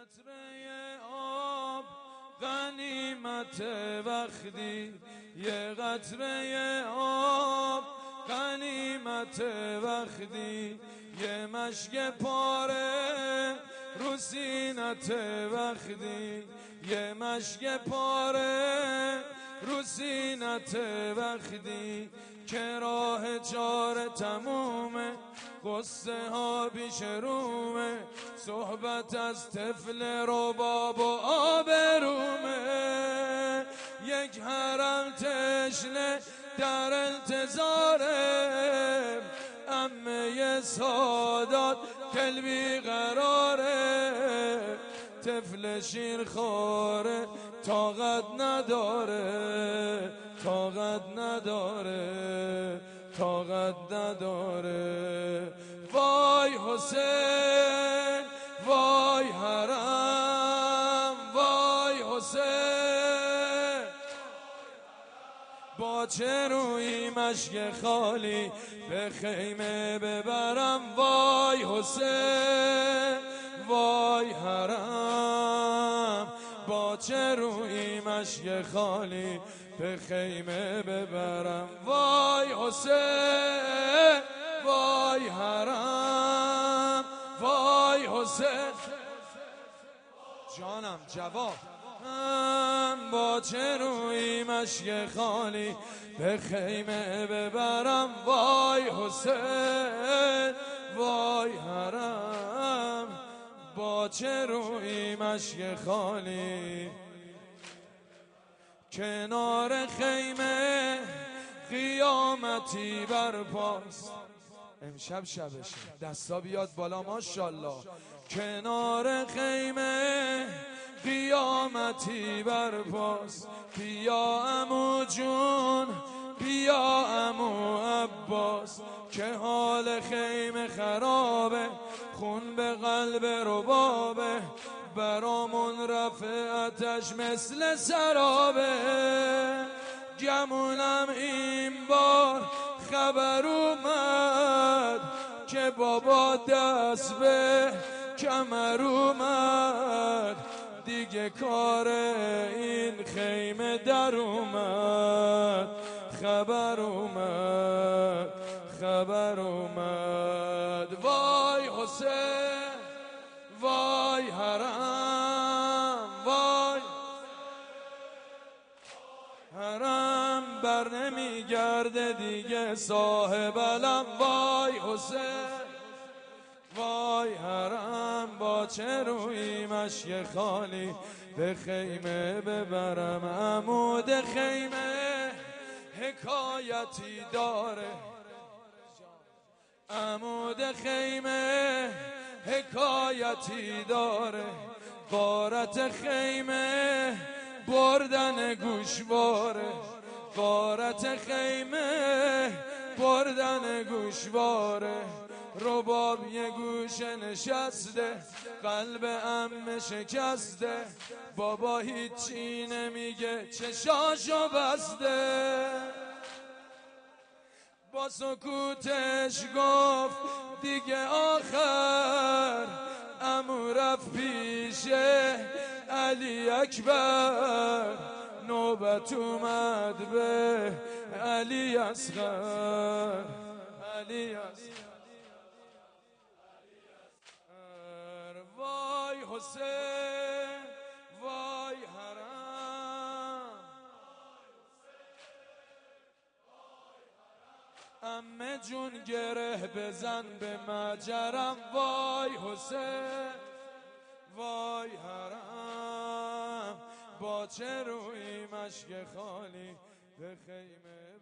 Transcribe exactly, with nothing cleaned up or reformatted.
قطره آب غنیمت وقتی، یه قطره آب غنیمت وقتی، یه مشک پاره رو سینت وقتی، یه مشک پاره رو سینت وقتی، که راه چاره تمومه قصه ها پیش رومه، صحبت از طفل رباب و آبرومه، یک حرم تشنه در انتظاره، عمه سادات دل بیقراره، طفل شیرخواره طاقت نداره، طاقت نداره، طاقت نداره. وای حسین، وای حرم، وای حسین، با چه روی مشک خالی به خیمه ببرم، وای حسین، وای حرم، با چه روی مشک خالی به خیمه ببرم، وای حسین، وای حرم، وای حسین، جانم جواب، با چه روی مشک خالی به خیمه ببرم، وای حسین، وای حرم، با چه روی مشک خالی. کنار خیمه قیامتی برپاست، امشب شبشه دستا بیاد بالا ماشاءالله. کنار خیمه قیامتی برپاست، بیا عمو جون، بیا عمو عباس، که حال خیمه خرابه، خون به قلب ربابه، برامون رفع آتش مثل سرابه، گمونم این بار خبر اومد که بابا دست به کمر اومد، دیگه کار این خیمه در اومد، خبر اومد، خبر اومد. وای حسین، وای حرم، وای حرم، بر نمیگرده دیگه صاحب علم، وای حسین، وای حرم، با چه روی مشک خالی به خیمه ببرم، عمود خیمه حکایتی داره، عمود خیمه حکایتی داره، غارت خیمه بردن گوشواره، غارت خیمه بردن گوشواره، رباب یه گوشه نشسته، قلب عمه شکسته، بابا هیچی نمیگه چشاشو بسته، با سکوتش گفت دیگه آخر، عمو رفت پیشه علی اکبر، نوبت اومد به علی اصغر، علی اصغر. وای حسین، وای حرم، عمه جون گره بزن به مجرم، وای حسین، وای حرم، با چه روی مشک خالی به خیمه